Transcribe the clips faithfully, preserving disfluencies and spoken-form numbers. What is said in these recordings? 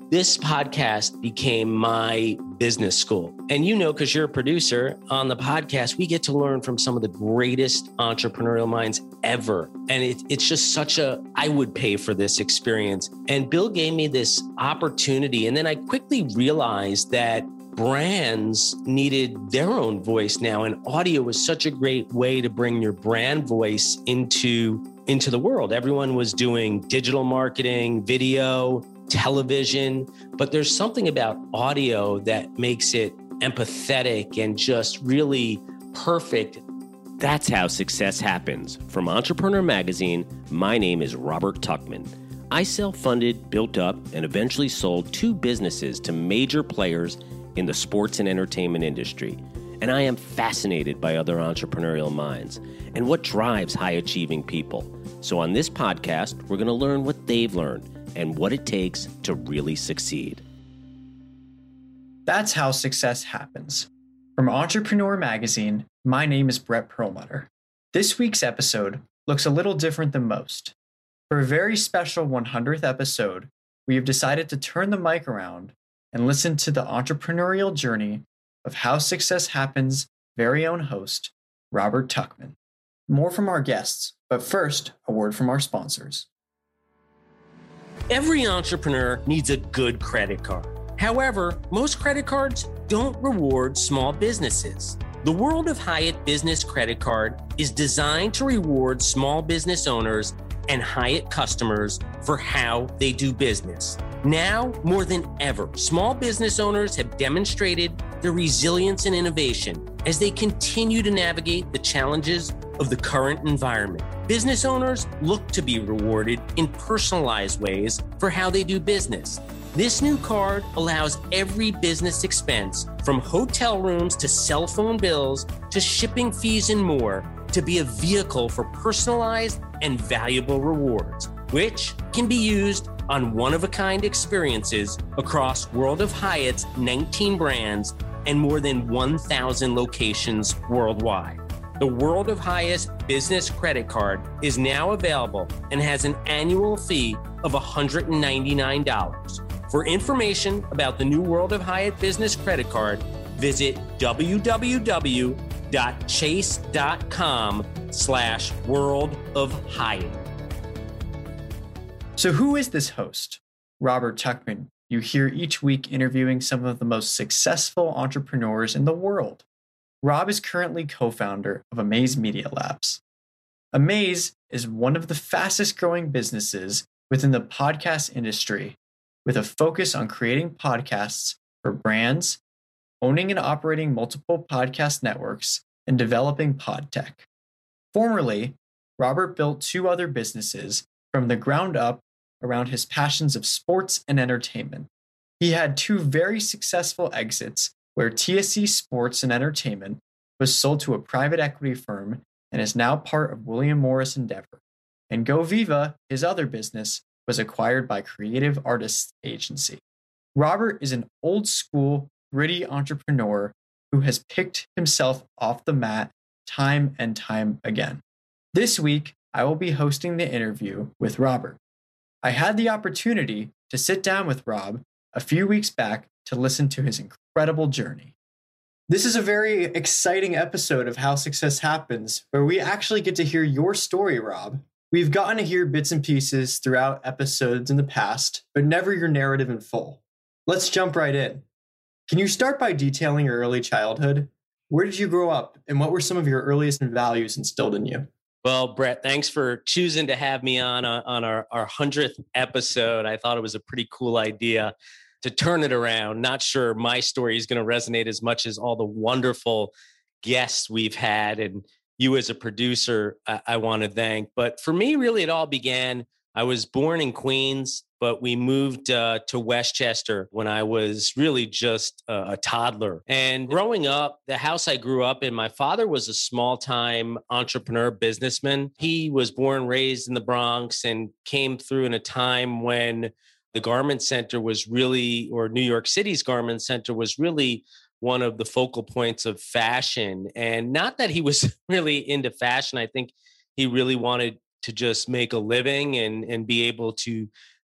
This podcast became my business school. And you know, because you're a producer on the podcast, we get to learn from some of the greatest entrepreneurial minds ever. And it, it's just such a, I would pay for this experience. And Bill gave me this opportunity. And then I quickly realized that brands needed their own voice now. And audio was such a great way to bring your brand voice into, into the world. Everyone was doing digital marketing, video, television, but there's something about audio that makes it empathetic and just really perfect. That's how success happens. From Entrepreneur Magazine, my name is Robert Tuckman. I self-funded, built up, and eventually sold two businesses to major players in the sports and entertainment industry. And I am fascinated by other entrepreneurial minds and what drives high-achieving people. So on this podcast, we're going to learn what they've learned and what it takes to really succeed. That's how success happens. From Entrepreneur Magazine, my name is Brett Perlmutter. This week's episode looks a little different than most. For a very special one hundredth episode, we have decided to turn the mic around and listen to the entrepreneurial journey of How Success Happens' very own host, Robert Tuckman. More from our guests, but first, a word from our sponsors. Every entrepreneur needs a good credit card. However, most credit cards don't reward small businesses. The World of Hyatt Business Credit Card is designed to reward small business owners and Hyatt customers for how they do business. Now, more than ever, small business owners have demonstrated their resilience and innovation as they continue to navigate the challenges of the current environment. Business owners look to be rewarded in personalized ways for how they do business. This new card allows every business expense, from hotel rooms to cell phone bills to shipping fees and more, to be a vehicle for personalized and valuable rewards, which can be used on one-of-a-kind experiences across World of Hyatt's nineteen brands and more than one thousand locations worldwide. The World of Hyatt Business Credit Card is now available and has an annual fee of one hundred ninety-nine dollars. For information about the new World of Hyatt Business Credit Card, visit www.chase.com slash World of Hyatt. So who is this host? Robert Tuckman. You hear each week interviewing some of the most successful entrepreneurs in the world. Rob is currently co-founder of Amaze Media Labs. Amaze is one of the fastest growing businesses within the podcast industry, with a focus on creating podcasts for brands, owning and operating multiple podcast networks, and developing pod tech. Formerly, Robert built two other businesses from the ground up around his passions of sports and entertainment. He had two very successful exits where T S C Sports and Entertainment was sold to a private equity firm and is now part of William Morris Endeavor. And GoViva, his other business, was acquired by Creative Artists Agency. Robert is an old school, gritty entrepreneur who has picked himself off the mat time and time again. This week, I will be hosting the interview with Robert. I had the opportunity to sit down with Rob a few weeks back to listen to his incredible journey. This is a very exciting episode of How Success Happens, where we actually get to hear your story, Rob. We've gotten to hear bits and pieces throughout episodes in the past, but never your narrative in full. Let's jump right in. Can you start by detailing your early childhood? Where did you grow up, and what were some of your earliest values instilled in you? Well, Brett, thanks for choosing to have me on uh, on our, our one hundredth episode. I thought it was a pretty cool idea to turn it around. Not sure my story is going to resonate as much as all the wonderful guests we've had. And you as a producer, I, I want to thank. But for me, really, it all began, I was born in Queens, but we moved uh, to Westchester when I was really just a, a toddler. And growing up, the house I grew up in, my father was a small-time entrepreneur businessman. He was born, raised in the Bronx, and came through in a time when the garment center was really, or New York City's garment center was really one of the focal points of fashion. And not that he was really into fashion. I think he really wanted to just make a living and, and be able to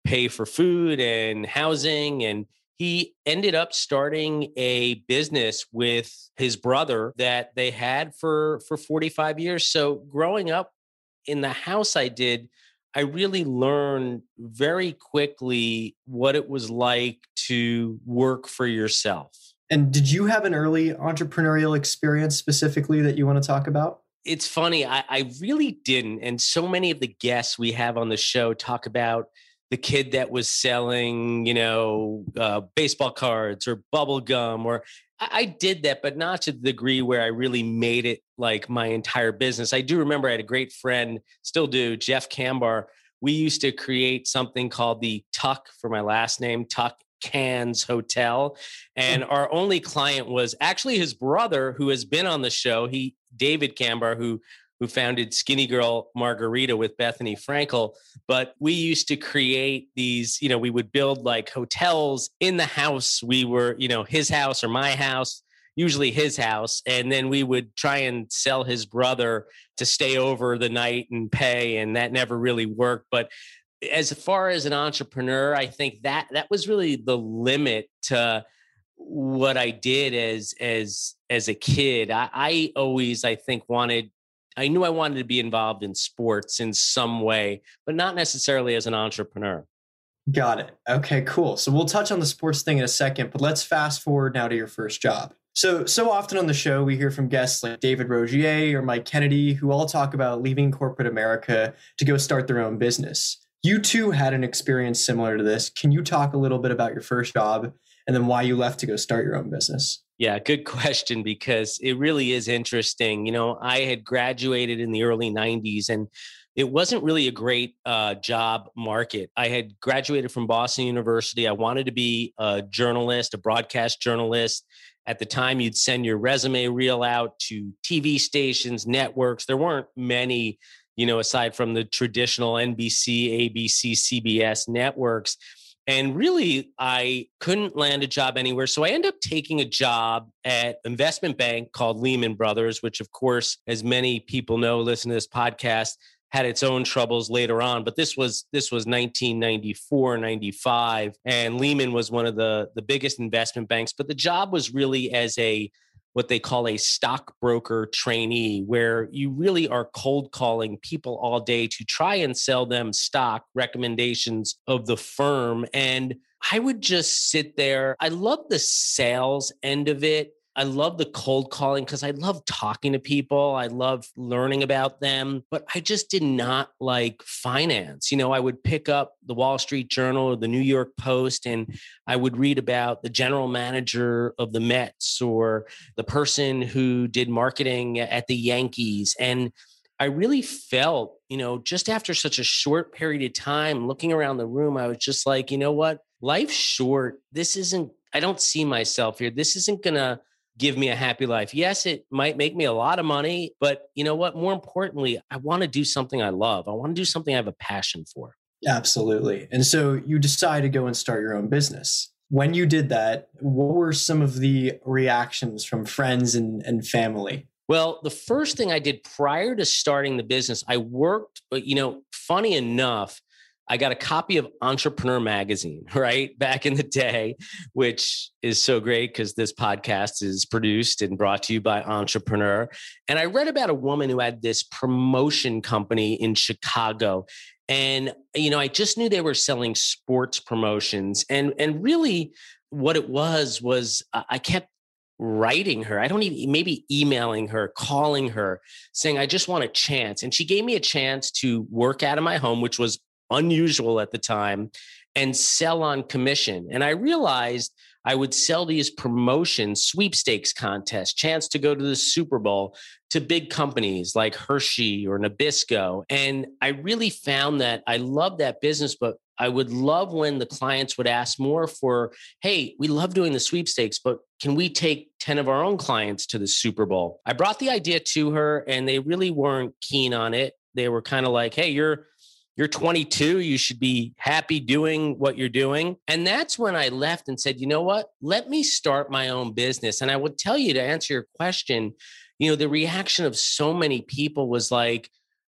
pay for food and housing. And he ended up starting a business with his brother that they had for, for forty-five years. So growing up in the house I did, I really learned very quickly what it was like to work for yourself. And did you have an early entrepreneurial experience specifically that you want to talk about? It's funny, I, I really didn't. And so many of the guests we have on the show talk about the kid that was selling, you know, uh, baseball cards or bubble gum, or I, I did that, but not to the degree where I really made it like my entire business. I do remember I had a great friend, still do, Jeff Cambar. We used to create something called the Tuck, for my last name, Tuck Cans Hotel. And our only client was actually his brother, who has been on the show. He, David Cambar, who who founded Skinny Girl Margarita with Bethany Frankel. But we used to create these, you know, we would build like hotels in the house. We were, you know, his house or my house, usually his house. And then we would try and sell his brother to stay over the night and pay. And that never really worked. But as far as an entrepreneur, I think that that was really the limit to what I did as, as, as a kid. I, I always, I think, wanted I knew I wanted to be involved in sports in some way, but not necessarily as an entrepreneur. Got it. Okay, cool. So we'll touch on the sports thing in a second, but let's fast forward now to your first job. So, so often on the show, we hear from guests like David Rogier or Mike Kennedy, who all talk about leaving corporate America to go start their own business. You too had an experience similar to this. Can you talk a little bit about your first job and then why you left to go start your own business? Yeah, good question, because it really is interesting. You know, I had graduated in the early nineties and it wasn't really a great uh, job market. I had graduated from Boston University. I wanted to be a journalist, a broadcast journalist. At the time, you'd send your resume reel out to T V stations, networks. There weren't many, you know, aside from the traditional N B C, A B C, C B S networks. And really, I couldn't land a job anywhere. So I ended up taking a job at an investment bank called Lehman Brothers, which, of course, as many people know, listen to this podcast, had its own troubles later on. But this was this was nineteen ninety-four, ninety-five. And Lehman was one of the, the biggest investment banks. But the job was really as a what they call a stockbroker trainee, where you really are cold calling people all day to try and sell them stock recommendations of the firm. And I would just sit there. I love the sales end of it. I love the cold calling because I love talking to people. I love learning about them, but I just did not like finance. You know, I would pick up the Wall Street Journal or the New York Post, and I would read about the general manager of the Mets or the person who did marketing at the Yankees. And I really felt, you know, just after such a short period of time looking around the room, I was just like, you know what? Life's short. This isn't, I don't see myself here. This isn't going to give me a happy life. Yes, it might make me a lot of money, but you know what? More importantly, I want to do something I love. I want to do something I have a passion for. Absolutely. And so you decide to go and start your own business. When you did that, what were some of the reactions from friends and, and family? Well, the first thing I did prior to starting the business, I worked, but you know, funny enough, I got a copy of Entrepreneur Magazine, right? Back in the day, which is so great because this podcast is produced and brought to you by Entrepreneur. And I read about a woman who had this promotion company in Chicago. And, you know, I just knew they were selling sports promotions. And, and really what it was, was I kept writing her. I don't even, maybe emailing her, calling her, saying, I just want a chance. And she gave me a chance to work out of my home, which was unusual at the time, and sell on commission. And I realized I would sell these promotions, sweepstakes contests, chance to go to the Super Bowl to big companies like Hershey or Nabisco. And I really found that I loved that business, but I would love when the clients would ask more for, hey, we love doing the sweepstakes, but can we take ten of our own clients to the Super Bowl? I brought the idea to her and they really weren't keen on it. They were kind of like, hey, you're You're twenty-two. You should be happy doing what you're doing. And that's when I left and said, you know what? Let me start my own business. And I would tell you, to answer your question, you know, the reaction of so many people was like,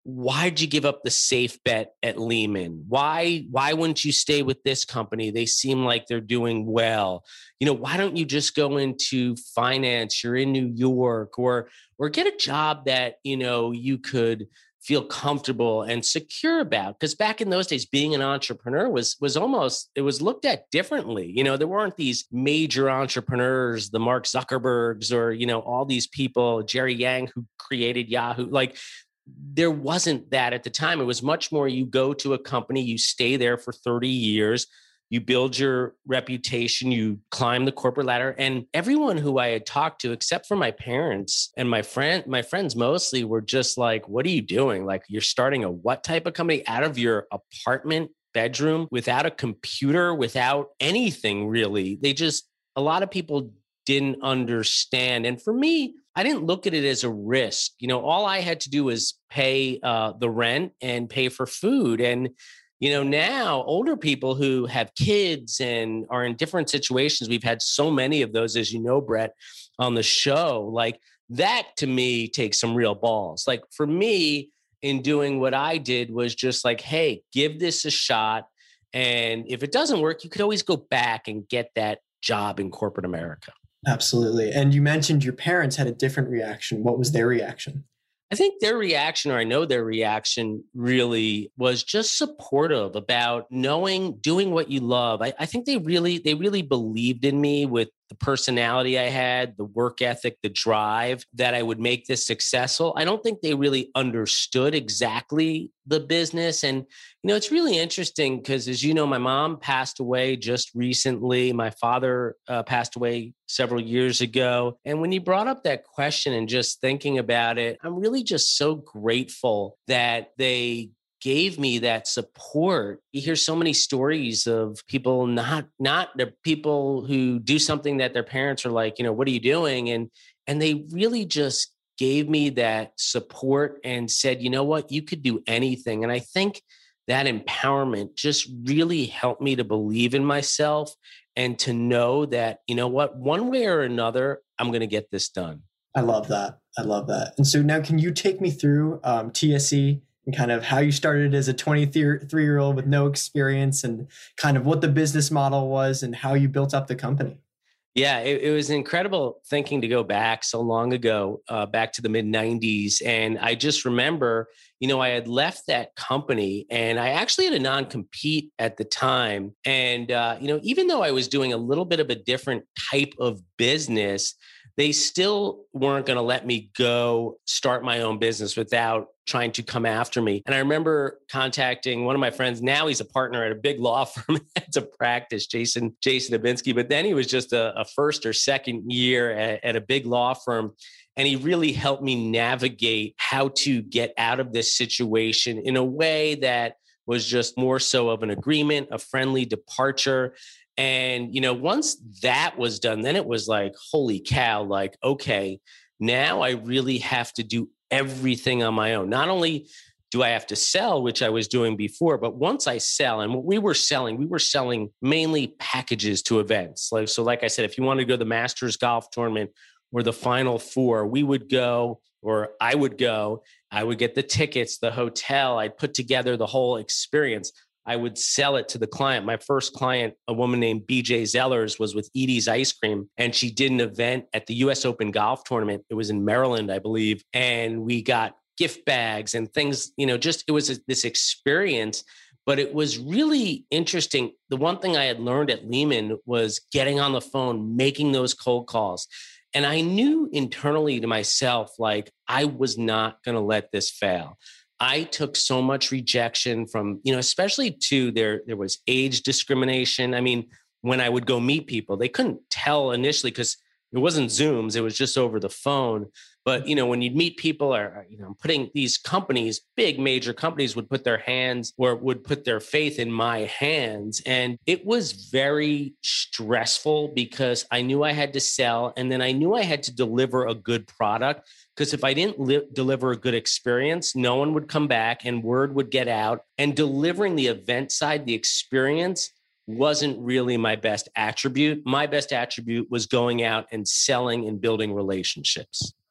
why'd you give up the safe bet at Lehman? Why, why wouldn't you stay with this company? They seem like they're doing well. You know, why don't you just go into finance? You're in New York, or, or get a job that, you know, you could feel comfortable and secure about. Because back in those days, being an entrepreneur was was almost, it was looked at differently. You know, there weren't these major entrepreneurs, the Mark Zuckerbergs, or, you know, all these people, Jerry Yang, who created Yahoo. Like, there wasn't that at the time. It was much more, you go to a company, you stay there for thirty years, you build your reputation, you climb the corporate ladder. And everyone who I had talked to, except for my parents and my friend, my friends mostly, were just like, what are you doing? Like, you're starting a what type of company out of your apartment bedroom without a computer, without anything really? They just, a lot of people didn't understand. And for me, I didn't look at it as a risk. You know, all I had to do was pay uh, the rent and pay for food. And you know, now older people who have kids and are in different situations, we've had so many of those, as you know, Brett, on the show, like that to me takes some real balls. Like for me, in doing what I did was just like, hey, give this a shot. And if it doesn't work, you could always go back and get that job in corporate America. Absolutely. And you mentioned your parents had a different reaction. What was their reaction? I think their reaction, or I know their reaction, really was just supportive about knowing, doing what you love. I, I think they really, they really believed in me with the personality I had, the work ethic, the drive, that I would make this successful. I don't think they really understood exactly the business. And, you know, it's really interesting because, as you know, my mom passed away just recently. My father uh, passed away several years ago. And when you brought up that question and just thinking about it, I'm really just so grateful that they gave me that support. You hear so many stories of people not, not the people who do something that their parents are like, you know, what are you doing? And, and they really just gave me that support and said, you know what, you could do anything. And I think that empowerment just really helped me to believe in myself and to know that, you know what, one way or another, I'm going to get this done. I love that. I love that. And so now can you take me through um, T S E and kind of how you started as a twenty-three-year-old with no experience, and kind of what the business model was and how you built up the company? Yeah, it, it was incredible thinking to go back so long ago, uh, back to the mid nineties. And I just remember, you know, I had left that company and I actually had a non-compete at the time. And, uh, you know, even though I was doing a little bit of a different type of business, they still weren't going to let me go start my own business without trying to come after me. And I remember contacting one of my friends. Now he's a partner at a big law firm at a practice, Jason, Jason Abinsky. But then he was just a, a first or second year at, at a big law firm. And he really helped me navigate how to get out of this situation in a way that was just more so of an agreement, a friendly departure. And, you know, once that was done, then it was like, holy cow, like, okay, now I really have to do everything on my own. Not only do I have to sell, which I was doing before, but once I sell, and what we were selling, we were selling mainly packages to events. Like, so like I said, if you want to go to the Masters golf tournament or the Final Four, we would go, or I would go, I would get the tickets, the hotel, I'd put together the whole experience. I would sell it to the client. My first client, a woman named B J Zellers, was with Edie's Ice Cream, and she did an event at the U S Open golf tournament. It was in Maryland, I believe. And we got gift bags and things, you know, just, it was a, this experience, but it was really interesting. The one thing I had learned at Lehman was getting on the phone, making those cold calls. And I knew internally to myself, like, I was not going to let this fail. I took so much rejection from, you know, especially to there, there was age discrimination. I mean, when I would go meet people, they couldn't tell initially because it wasn't Zooms, it was just over the phone. But, you know, when you'd meet people, or, you know, putting these companies, big major companies would put their hands or would put their faith in my hands. And it was very stressful because I knew I had to sell, and then I knew I had to deliver a good product. Because if I didn't li- deliver a good experience, no one would come back and word would get out. And delivering the event side, the experience, wasn't really my best attribute. My best attribute was going out and selling and building relationships.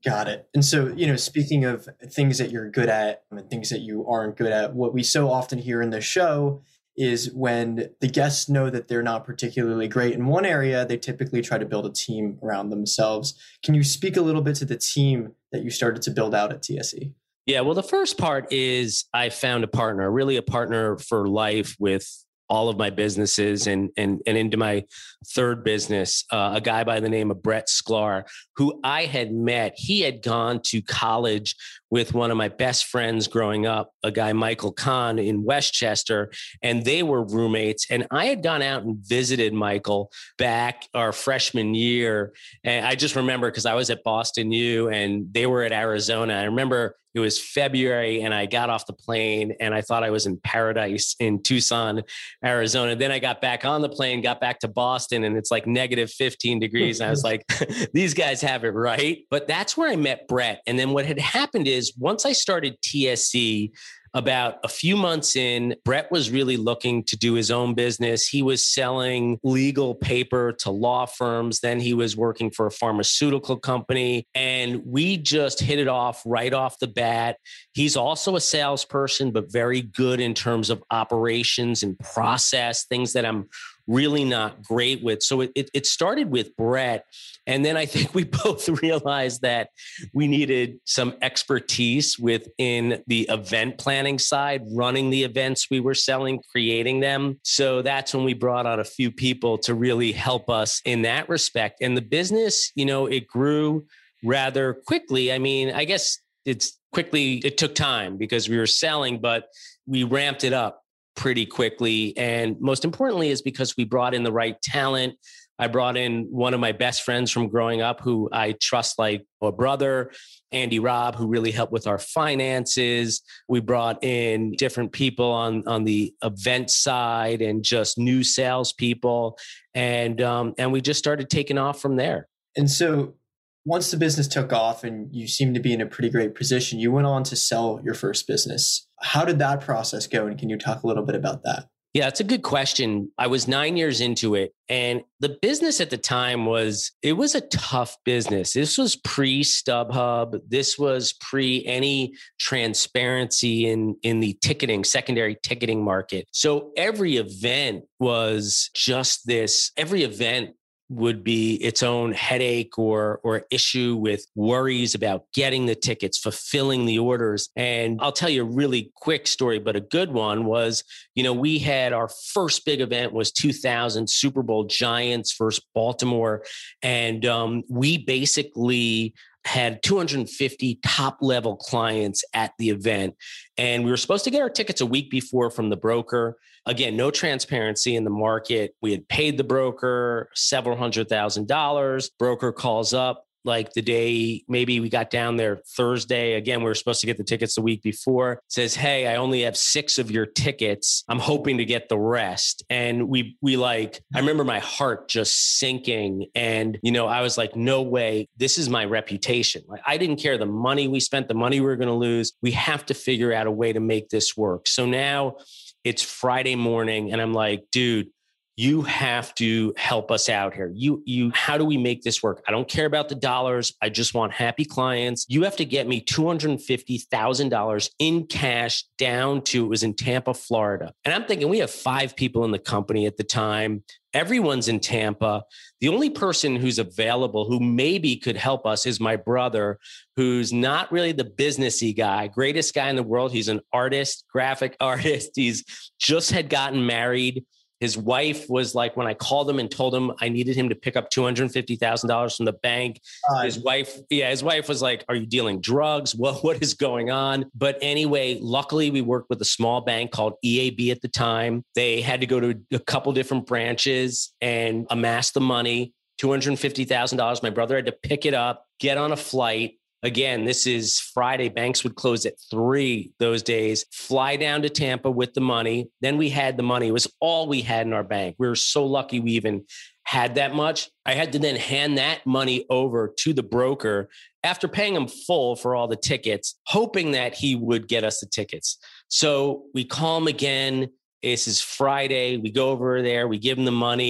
Got it. And so, you know, speaking of things that you're good at and things that you aren't good at, what we so often hear in the show is when the guests know that they're not particularly great in one area, they typically try to build a team around themselves. Can you speak a little bit to the team that you started to build out at T S E? Yeah, well, the first part is I found a partner, really a partner for life with all of my businesses and and and into my third business, uh, a guy by the name of Brett Sklar, who I had met. He had gone to college with one of my best friends growing up, a guy, Michael Kahn in Westchester, and they were roommates. And I had gone out and visited Michael back our freshman year. And I just remember because I was at Boston U and they were at Arizona. I remember it was February and I got off the plane and I thought I was in paradise in Tucson, Arizona. Then I got back on the plane, got back to Boston, and it's like negative fifteen degrees. And I was like, these guys have it right. But that's where I met Brett. And then what had happened is once I started T S E, about a few months in, Brett was really looking to do his own business. He was selling legal paper to law firms. Then he was working for a pharmaceutical company. And we just hit it off right off the bat. He's also a salesperson, but very good in terms of operations and process, things that I'm really not great with. So it, it, it started with Brett. And then I think we both realized that we needed some expertise within the event planning side, running the events we were selling, creating them. So that's when we brought on a few people to really help us in that respect. And the business, you know, it grew rather quickly. I mean, I guess it's quickly, it took time because we were selling, but we ramped it up pretty quickly. And most importantly is because we brought in the right talent. I brought in one of my best friends from growing up who I trust like a brother, Andy Robb, who really helped with our finances. We brought in different people on, on the event side and just new salespeople. And, um, and we just started taking off from there. And so once the business took off and you seemed to be in a pretty great position, you went on to sell your first business. How did that process go? And can you talk a little bit about that? Yeah, it's a good question. I was nine years into it, and the business at the time was, it was a tough business. This was pre-StubHub. This was pre any transparency in, in the ticketing, secondary ticketing market. So every event was just this, every event would be its own headache or or issue with worries about getting the tickets, fulfilling the orders. And I'll tell you a really quick story, but a good one was, you know, we had our first big event was two thousand Super Bowl Giants versus Baltimore. And um, we basically had two hundred fifty top level clients at the event. And we were supposed to get our tickets a week before from the broker. Again, no transparency in the market. We had paid the broker several hundred thousand dollars. Broker calls up like the day, maybe we got down there Thursday. Again, we were supposed to get the tickets the week before. Says, hey, I only have six of your tickets. I'm hoping to get the rest. And we, we like, I remember my heart just sinking. And, you know, I was like, no way, this is my reputation. Like, I didn't care the money we spent, the money we were going to lose. We have to figure out a way to make this work. So now it's Friday morning and I'm like, dude, you have to help us out here. You, you, how do we make this work? I don't care about the dollars. I just want happy clients. You have to get me two hundred fifty thousand dollars in cash down to, it was in Tampa, Florida. And I'm thinking we have five people in the company at the time. Everyone's in Tampa. The only person who's available who maybe could help us is my brother, who's not really the businessy guy, greatest guy in the world. He's an artist, graphic artist. He's just had gotten married. His wife was like, when I called him and told him I needed him to pick up two hundred fifty thousand dollars from the bank, uh, his wife, yeah, his wife was like, are you dealing drugs? What, what is going on? But anyway, luckily we worked with a small bank called E A B at the time. They had to go to a couple different branches and amass the money, two hundred fifty thousand dollars. My brother had to pick it up, get on a flight. Again, this is Friday. Banks would close at three those days. Fly down to Tampa with the money. Then we had the money. It was all we had in our bank. We were so lucky we even had that much. I had to then hand that money over to the broker after paying him full for all the tickets, hoping that he would get us the tickets. So we call him again. This is Friday. We go over there. We give him the money.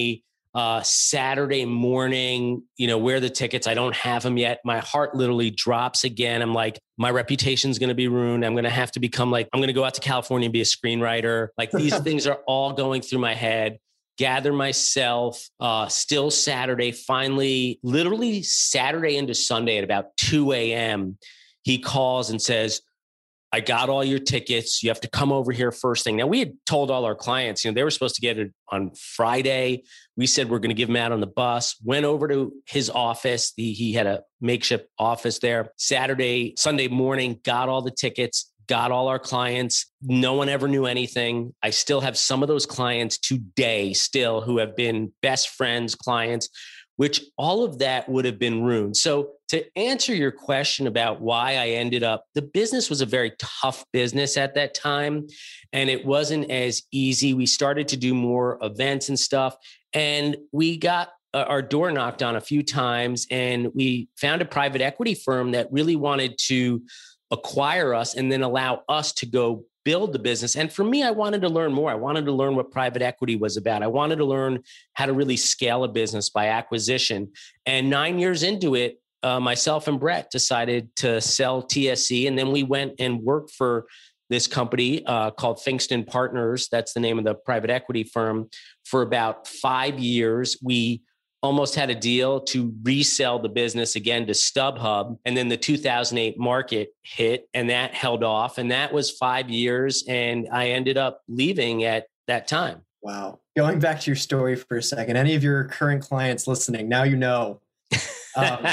Uh, Saturday morning, you know, where are the tickets? I don't have them yet. My heart literally drops again. I'm like, my reputation's going to be ruined. I'm going to have to become like, I'm going to go out to California and be a screenwriter. Like these things are all going through my head. Gather myself, uh, still Saturday, finally, literally Saturday into Sunday at about two a.m., he calls and says, I got all your tickets. You have to come over here first thing. Now, we had told all our clients, you know, they were supposed to get it on Friday. We said we're going to give them out on the bus. Went over to his office. He, he had a makeshift office there. Saturday, Sunday morning, got all the tickets, got all our clients. No one ever knew anything. I still have some of those clients today still who have been best friends, clients, which all of that would have been ruined. So to answer your question about why I ended up, the business was a very tough business at that time, and it wasn't as easy. We started to do more events and stuff, and we got our door knocked on a few times, and we found a private equity firm that really wanted to acquire us and then allow us to go build the business. And for me, I wanted to learn more. I wanted to learn what private equity was about. I wanted to learn how to really scale a business by acquisition. And nine years into it, uh, myself and Brett decided to sell T S E. And then we went and worked for this company uh, called Finkston Partners. That's the name of the private equity firm. For about five years, we almost had a deal to resell the business again to StubHub. And then the two thousand eight market hit and that held off. And that was five years. And I ended up leaving at that time. Wow. Going back to your story for a second, any of your current clients listening, now you know. Um,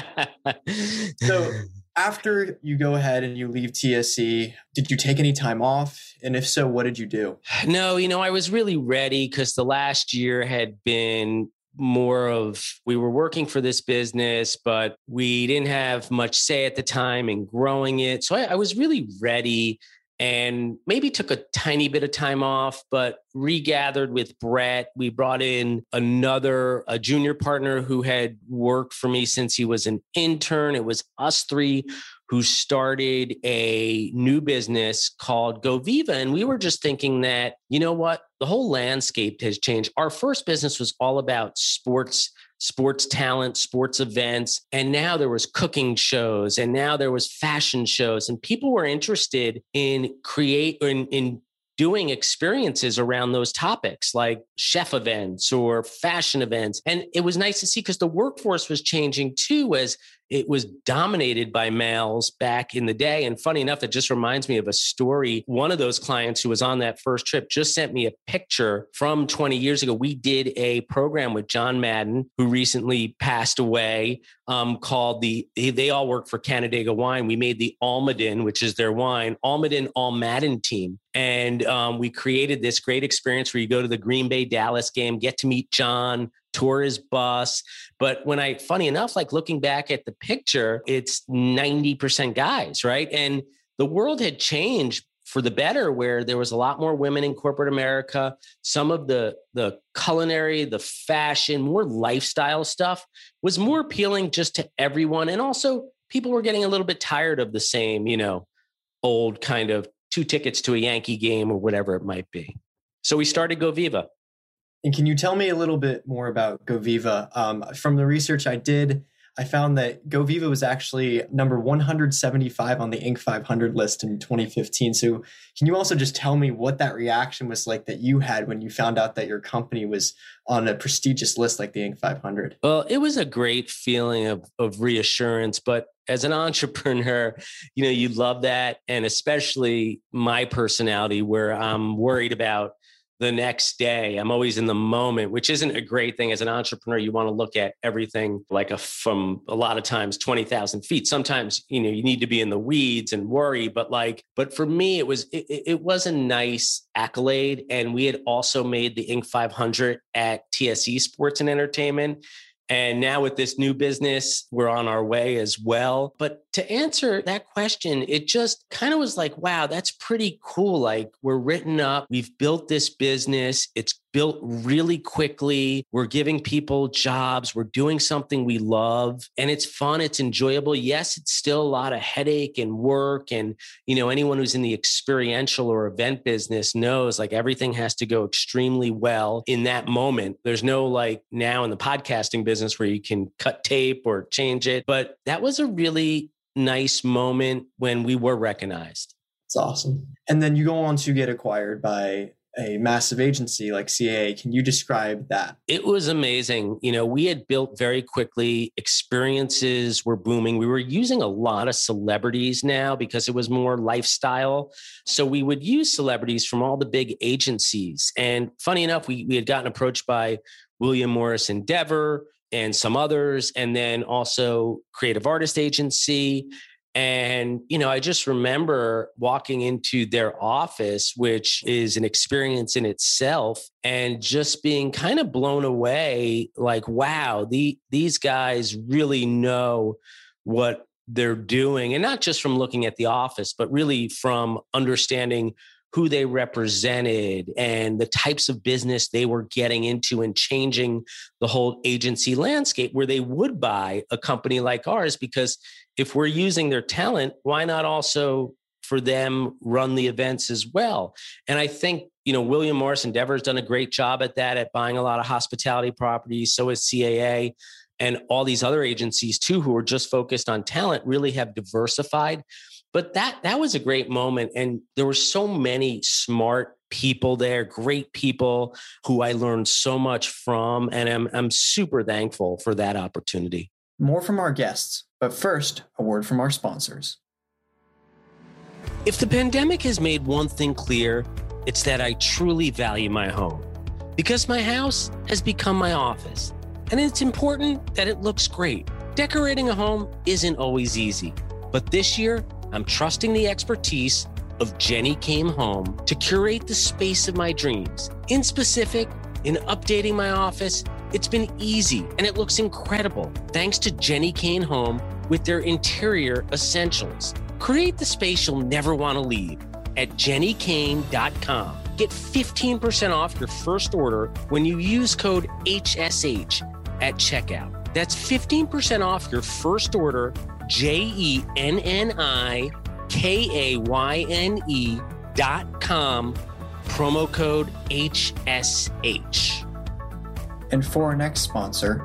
so after you go ahead and you leave T S E, did you take any time off? And if so, what did you do? No, you know, I was really ready because the last year had been more of, we were working for this business, but we didn't have much say at the time in growing it. So I, I was really ready and maybe took a tiny bit of time off, but regathered with Brett. We brought in another, a junior partner who had worked for me since he was an intern. It was us three who started a new business called GoViva. And we were just thinking that, you know what, the whole landscape has changed. Our first business was all about sports, sports talent, sports events. And now there was cooking shows, and now there was fashion shows, and people were interested in create in, in doing experiences around those topics like chef events or fashion events. And it was nice to see because the workforce was changing too, as it was dominated by males back in the day. And funny enough, it just reminds me of a story. One of those clients who was on that first trip just sent me a picture from twenty years ago. We did a program with John Madden, who recently passed away, um, called the, they, they all work for Canandaigua Wine. We made the Almaden, which is their wine, Almaden All Madden team. And um, we created this great experience where you go to the Green Bay Dallas game, get to meet John, tour his bus. But when I, funny enough, like looking back at the picture, it's ninety percent guys, right? And the world had changed for the better, where there was a lot more women in corporate America. Some of the, the culinary, the fashion, more lifestyle stuff was more appealing just to everyone. And also people were getting a little bit tired of the same, you know, old kind of two tickets to a Yankee game or whatever it might be. So we started GoViva. And can you tell me a little bit more about GoViva? Um, from the research I did, I found that GoViva was actually number one hundred seventy-five on the Inc five hundred list in twenty fifteen. So can you also just tell me what that reaction was like that you had when you found out that your company was on a prestigious list like the Inc five hundred? Well, it was a great feeling of, of reassurance, but as an entrepreneur, you know, you love that. And especially my personality, where I'm worried about the next day. I'm always in the moment, which isn't a great thing. As an entrepreneur, you want to look at everything like a, from a lot of times twenty thousand feet. Sometimes, you know, you need to be in the weeds and worry, but like, but for me, it was, it, it was a nice accolade. And we had also made the Inc five hundred at T S E Sports and Entertainment. And now with this new business, we're on our way as well. But to answer that question, it just kind of was like, wow, that's pretty cool. Like, we're written up. We've built this business. It's built really quickly. We're giving people jobs. We're doing something we love and it's fun. It's enjoyable. Yes, it's still a lot of headache and work. And, you know, anyone who's in the experiential or event business knows like everything has to go extremely well in that moment. There's no like now in the podcasting business where you can cut tape or change it. But that was a really nice moment when we were recognized. It's awesome. And then you go on to get acquired by a massive agency like C A A. Can you describe that? It was amazing. You know, we had built very quickly. Experiences were booming. We were using a lot of celebrities now because it was more lifestyle. So we would use celebrities from all the big agencies. And funny enough, we, we had gotten approached by William Morris Endeavor and some others, and then also Creative Artist Agency. And, you know, I just remember walking into their office, which is an experience in itself, and just being kind of blown away, like, wow, the, these guys really know what they're doing. And not just from looking at the office, but really from understanding who they represented and the types of business they were getting into and changing the whole agency landscape where they would buy a company like ours. Because if we're using their talent, why not also for them run the events as well? And I think, you know, William Morris Endeavor has done a great job at that, at buying a lot of hospitality properties. So is C A A, and all these other agencies too, who are just focused on talent, really have diversified. But that that was a great moment. And there were so many smart people there, great people who I learned so much from. And I'm, I'm super thankful for that opportunity. More from our guests, but first, a word from our sponsors. If the pandemic has made one thing clear, it's that I truly value my home. Because my house has become my office. And it's important that it looks great. Decorating a home isn't always easy. But this year, I'm trusting the expertise of Jenny Came Home to curate the space of my dreams. In specific, in updating my office, it's been easy and it looks incredible thanks to Jenny Came Home with their interior essentials. Create the space you'll never want to leave at jenny kane dot com. Get fifteen percent off your first order when you use code H S H at checkout. That's fifteen percent off your first order, J E N N I K A Y N E dot com, promo code H S H. And for our next sponsor.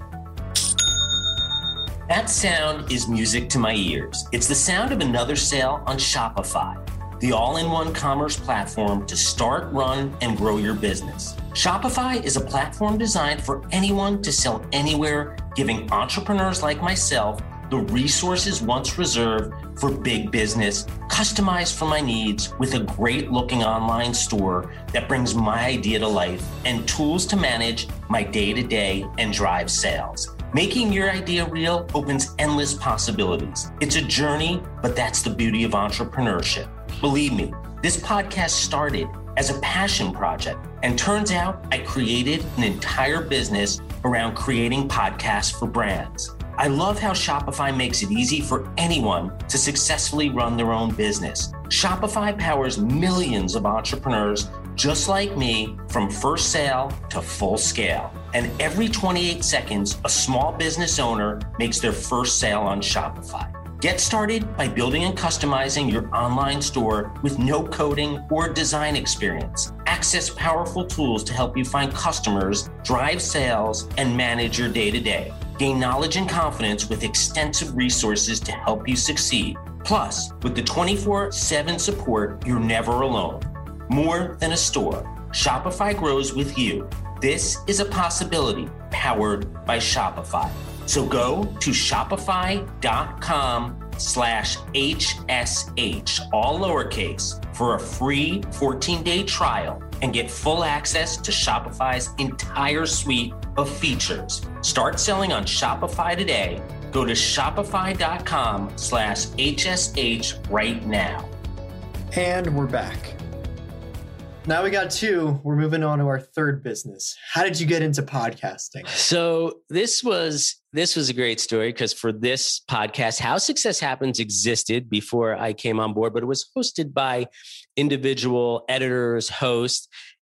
That sound is music to my ears. It's the sound of another sale on Shopify, the all-in-one commerce platform to start, run, and grow your business. Shopify is a platform designed for anyone to sell anywhere, giving entrepreneurs like myself the resources once reserved for big business, customized for my needs with a great looking online store that brings my idea to life and tools to manage my day-to-day and drive sales. Making your idea real opens endless possibilities. It's a journey, but that's the beauty of entrepreneurship. Believe me, this podcast started as a passion project, and turns out I created an entire business around creating podcasts for brands. I love how Shopify makes it easy for anyone to successfully run their own business. Shopify powers millions of entrepreneurs just like me from first sale to full scale. And every twenty-eight seconds, a small business owner makes their first sale on Shopify. Get started by building and customizing your online store with no coding or design experience. Access powerful tools to help you find customers, drive sales, and manage your day-to-day. Gain knowledge and confidence with extensive resources to help you succeed. Plus, with the twenty-four seven support, you're never alone. More than a store, Shopify grows with you. This is a possibility powered by Shopify. So go to shopify.com slash HSH, all lowercase, for a free fourteen-day trial and get full access to Shopify's entire suite of features. Start selling on Shopify today. Go to shopify.com slash HSH right now. And we're back. Now we got two. We're moving on to our third business. How did you get into podcasting? So this was this was a great story because for this podcast, How Success Happens existed before I came on board, but it was hosted by individual editors, hosts.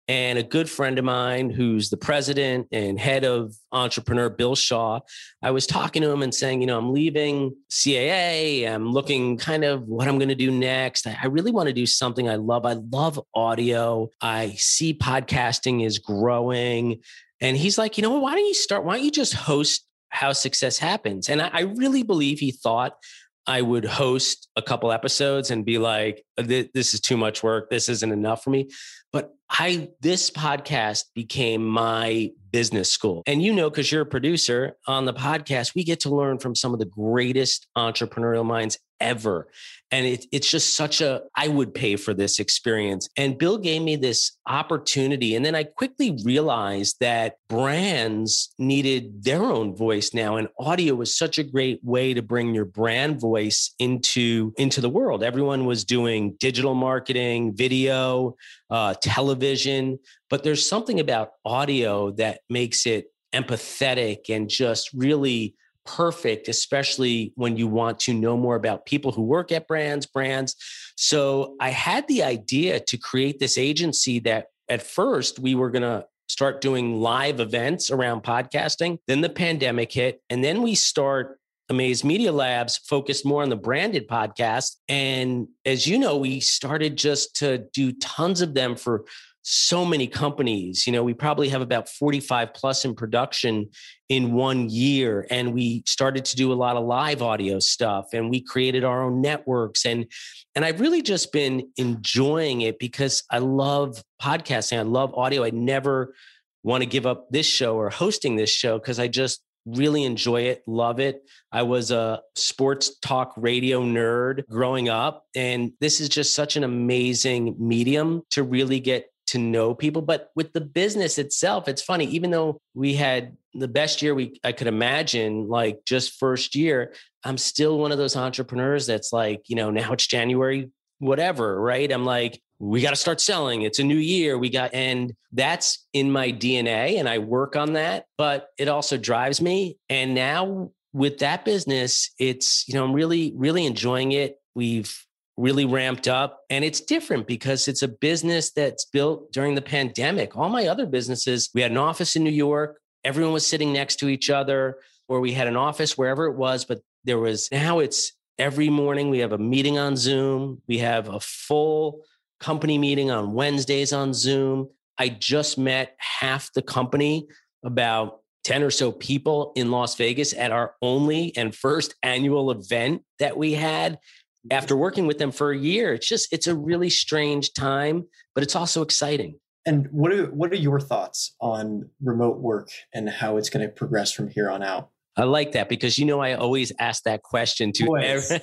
And a good friend of mine who's the president and head of Entrepreneur, Bill Shaw, I was talking to him and saying, you know, I'm leaving C A A. I'm looking kind of what I'm going to do next. I really want to do something I love. I love audio. I see podcasting is growing. And he's like, you know what, why don't you start? Why don't you just host How Success Happens? And I, I really believe he thought I would host a couple episodes and be like, this is too much work. This isn't enough for me. But I, this podcast became my business school. And you know, because you're a producer on the podcast, we get to learn from some of the greatest entrepreneurial minds ever. And it, it's just such a, I would pay for this experience. And Bill gave me this opportunity. And then I quickly realized that brands needed their own voice now. And audio was such a great way to bring your brand voice into, into the world. Everyone was doing digital marketing, video, uh, television, but there's something about audio that makes it empathetic and just really perfect, especially when you want to know more about people who work at brands, brands. So I had the idea to create this agency that at first we were going to start doing live events around podcasting. Then the pandemic hit, and then we start Amaze Media Labs, focused more on the branded podcast. And as you know, we started just to do tons of them for so many companies. You know, we probably have about forty-five plus in production in one year. And we started to do a lot of live audio stuff, and we created our own networks. And, and I've really just been enjoying it because I love podcasting. I love audio. I never want to give up this show or hosting this show because I just really enjoy it, love it. I was a sports talk radio nerd growing up, and this is just such an amazing medium to really get to know people. But with the business itself, it's funny, even though we had the best year we I could imagine, like just first year, I'm still one of those entrepreneurs that's like, you know, now it's January, whatever, right? I'm like, we got to start selling. It's a new year. We got, and that's in my D N A, and I work on that, but it also drives me. And now with that business, it's, you know, I'm really, really enjoying it. We've really ramped up, and it's different because it's a business that's built during the pandemic. All my other businesses, we had an office in New York. Everyone was sitting next to each other, or we had an office wherever it was, but there was, now it's every morning we have a meeting on Zoom. We have a full company meeting on Wednesdays on Zoom. I just met half the company, about ten or so people in Las Vegas at our only and first annual event that we had. After working with them for a year, it's just, it's a really strange time, but it's also exciting. And what are, what are your thoughts on remote work and how it's going to progress from here on out? I like that because, you know, I always ask that question to every,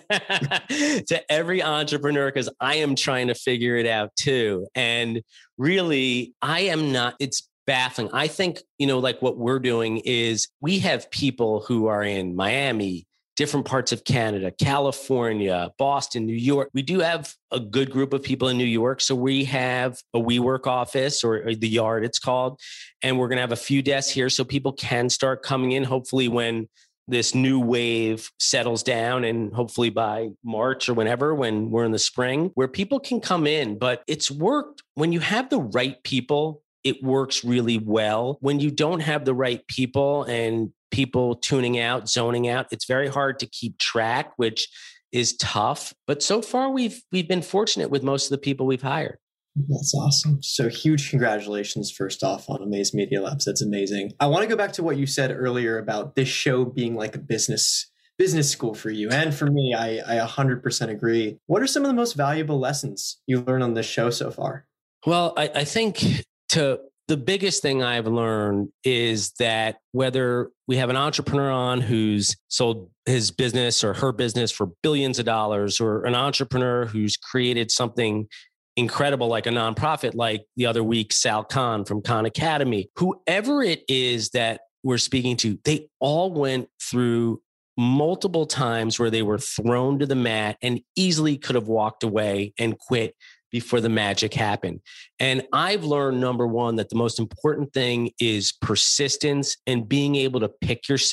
to every entrepreneur because I am trying to figure it out too. And really, I am not, it's baffling. I think, you know, like what we're doing is we have people who are in Miami, different parts of Canada, California, Boston, New York. We do have a good group of people in New York. So we have a WeWork office, or, or the Yard it's called. And we're going to have a few desks here so people can start coming in, hopefully when this new wave settles down, and hopefully by March or whenever, when we're in the spring, where people can come in. But it's worked when you have the right people. It works really well. When you don't have the right people and people tuning out, zoning out, it's very hard to keep track, which is tough. But so far, we've we've been fortunate with most of the people we've hired. That's awesome. So huge congratulations, first off, on Amaze Media Labs. That's amazing. I want to go back to what you said earlier about this show being like a business business school for you. And for me, I, I one hundred percent agree. What are some of the most valuable lessons you learned on this show so far? Well, I, I think to the biggest thing I've learned is that whether we have an entrepreneur on who's sold his business or her business for billions of dollars, or an entrepreneur who's created something incredible like a nonprofit, like the other week, Sal Khan from Khan Academy, whoever it is that we're speaking to, they all went through multiple times where they were thrown to the mat and easily could have walked away and quit before the magic happened. And I've learned, number one, that the most important thing is persistence and being able to pick yourself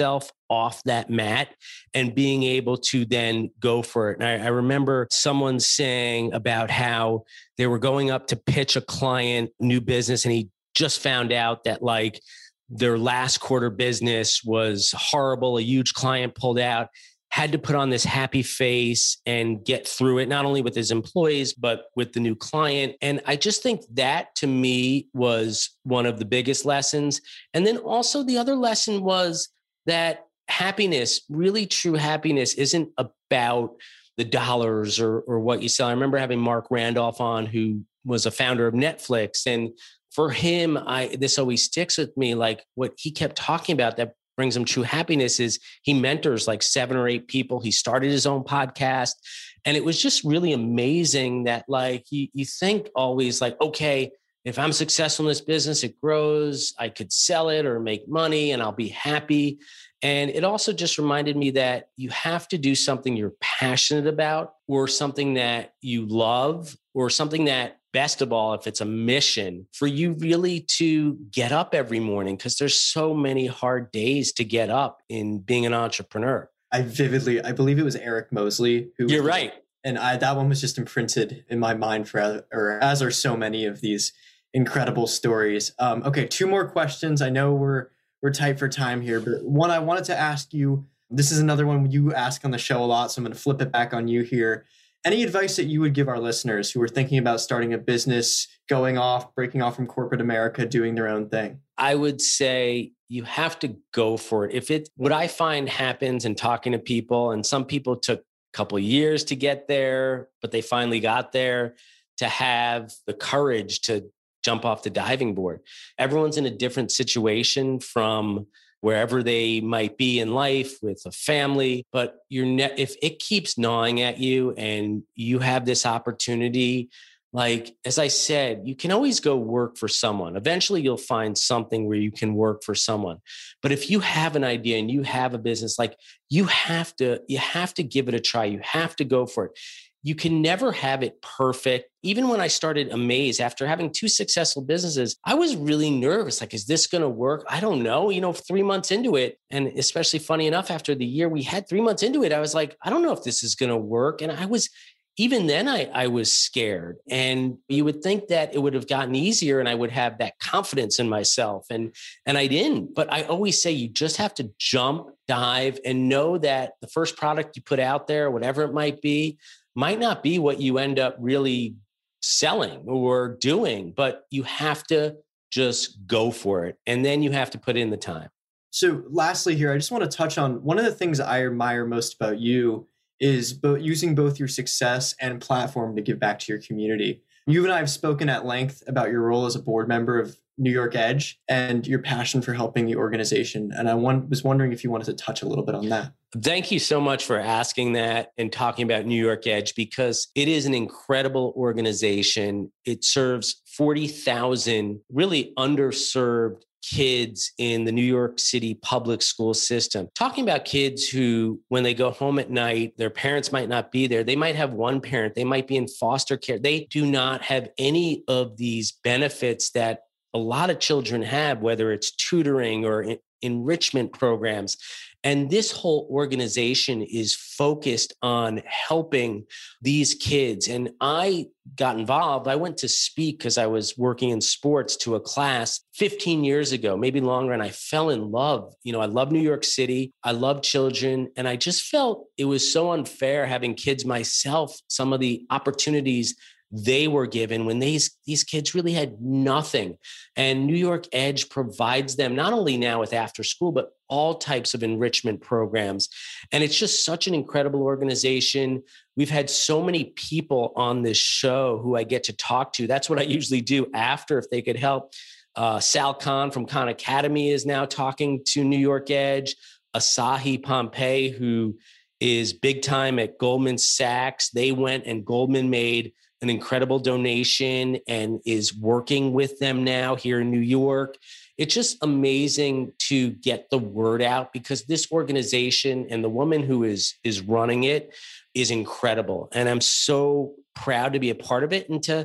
off that mat and being able to then go for it. And I, I remember someone saying about how they were going up to pitch a client new business, and he just found out that like their last quarter business was horrible. A huge client pulled out, had to put on this happy face and get through it, not only with his employees, but with the new client. And I just think that to me was one of the biggest lessons. And then also the other lesson was that happiness, really true happiness, isn't about the dollars or, or what you sell. I remember having Mark Randolph on, who was a founder of Netflix. And for him, I this always sticks with me. Like what he kept talking about that brings him true happiness is he mentors like seven or eight people. He started his own podcast. And it was just really amazing that like you, you think always like, okay, if I'm successful in this business, it grows, I could sell it or make money and I'll be happy. And it also just reminded me that you have to do something you're passionate about, or something that you love, or something that, best of all, if it's a mission, for you really to get up every morning, because there's so many hard days to get up in being an entrepreneur. I vividly, I believe it was Eric Mosley. Who You're was, right. And I, that one was just imprinted in my mind forever, or as are so many of these incredible stories. Um, okay, two more questions. I know we're we're tight for time here, but one I wanted to ask you, this is another one you ask on the show a lot, so I'm going to flip it back on you here. Any advice that you would give our listeners who are thinking about starting a business, going off, breaking off from corporate America, doing their own thing? I would say you have to go for it. If it, what I find happens in talking to people, and some people took a couple of years to get there, but they finally got there, to have the courage to jump off the diving board. Everyone's in a different situation from wherever they might be in life with a family, but you're ne- if it keeps gnawing at you and you have this opportunity, like, as I said, you can always go work for someone. Eventually you'll find something where you can work for someone. But if you have an idea and you have a business, like you have to, you have to give it a try. You have to go for it. You can never have it perfect. Even when I started Amaze, after having two successful businesses, I was really nervous. Like, is this going to work? I don't know. You know, three months into it, and especially funny enough, after the year we had three months into it, I was like, I don't know if this is going to work. And I was, even then I, I was scared. And you would think that it would have gotten easier and I would have that confidence in myself. And, and I didn't. But I always say you just have to jump, dive, and know that the first product you put out there, whatever it might be, might not be what you end up really selling or doing, but you have to just go for it. And then you have to put in the time. So lastly here, I just want to touch on one of the things I admire most about you is both using both your success and platform to give back to your community. You and I have spoken at length about your role as a board member of New York Edge and your passion for helping the organization. And I want, was wondering if you wanted to touch a little bit on that. Thank you so much for asking that and talking about New York Edge, because it is an incredible organization. It serves forty thousand really underserved kids in the New York City public school system. Talking about kids who, when they go home at night, their parents might not be there. They might have one parent. They might be in foster care. They do not have any of these benefits that a lot of children have, whether it's tutoring or en- enrichment programs. And this whole organization is focused on helping these kids. And I got involved. I went to speak because I was working in sports to a class fifteen years ago, maybe longer. And I fell in love. You know, I love New York City. I love children. And I just felt it was so unfair having kids myself, some of the opportunities they were given when these, these kids really had nothing. And New York Edge provides them not only now with after school, but all types of enrichment programs. And it's just such an incredible organization. We've had so many people on this show who I get to talk to. That's what I usually do after, if they could help. Uh, Sal Khan from Khan Academy is now talking to New York Edge. Asahi Pompey, who is big time at Goldman Sachs. They went and Goldman made an incredible donation and is working with them now here in New York. It's just amazing to get the word out, because this organization and the woman who is, is running it is incredible. And I'm so proud to be a part of it and to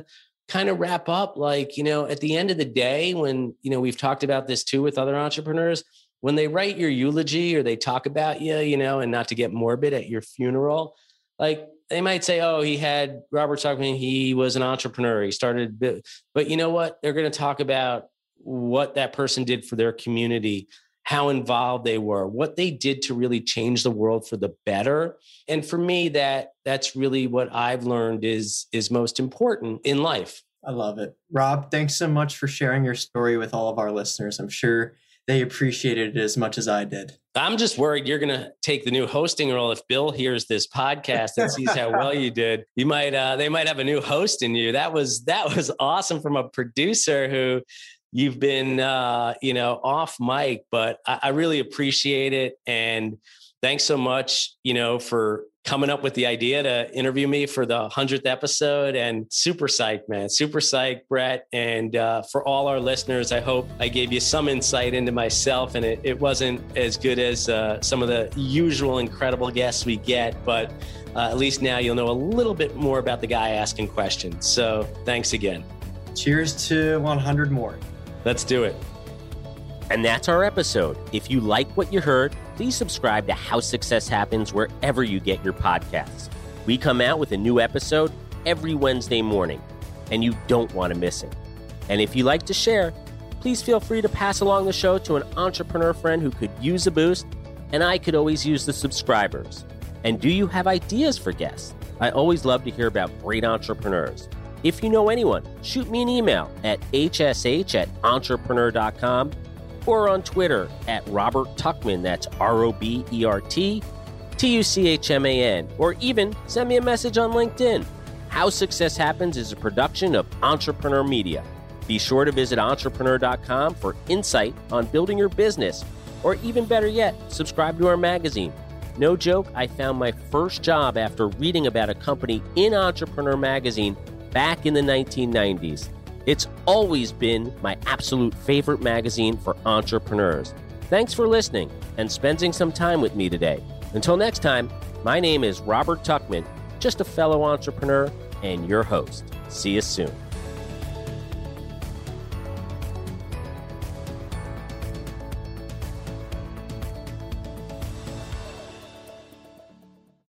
kind of wrap up, like, you know, at the end of the day, when, you know, we've talked about this too with other entrepreneurs, when they write your eulogy or they talk about you, you know, and not to get morbid at your funeral, like they might say, oh, he had Robert Tuckman, he was an entrepreneur, he started, but you know what? They're going to talk about what that person did for their community, how involved they were, what they did to really change the world for the better. And for me, that that's really what I've learned is, is most important in life. I love it. Rob, thanks so much for sharing your story with all of our listeners. I'm sure they appreciated it as much as I did. I'm just worried you're going to take the new hosting role. If Bill hears this podcast and sees how well you did, you might, uh, they might have a new host in you. That was, that was awesome from a producer who you've been, uh, you know, off mic, but I, I really appreciate it. And thanks so much, you know, for coming up with the idea to interview me for the hundredth episode, and super psyched, man, super psyched, Brett. And uh, for all our listeners, I hope I gave you some insight into myself, and it, it wasn't as good as uh, some of the usual incredible guests we get, but uh, at least now you'll know a little bit more about the guy asking questions. So thanks again. Cheers to one hundred more. Let's do it. And that's our episode. If you like what you heard, please subscribe to How Success Happens wherever you get your podcasts. We come out with a new episode every Wednesday morning, and you don't want to miss it. And if you like to share, please feel free to pass along the show to an entrepreneur friend who could use a boost, and I could always use the subscribers. And do you have ideas for guests? I always love to hear about great entrepreneurs. If you know anyone, shoot me an email at h s h at entrepreneur dot com or on Twitter at Robert Tuckman, that's R O B E R T T U C H M A N, or even send me a message on LinkedIn. How Success Happens is a production of Entrepreneur Media. Be sure to visit entrepreneur dot com for insight on building your business, or even better yet, subscribe to our magazine. No joke, I found my first job after reading about a company in Entrepreneur Magazine back in the nineteen nineties. It's always been my absolute favorite magazine for entrepreneurs. Thanks for listening and spending some time with me today. Until next time, my name is Robert Tuckman, just a fellow entrepreneur and your host. See you soon.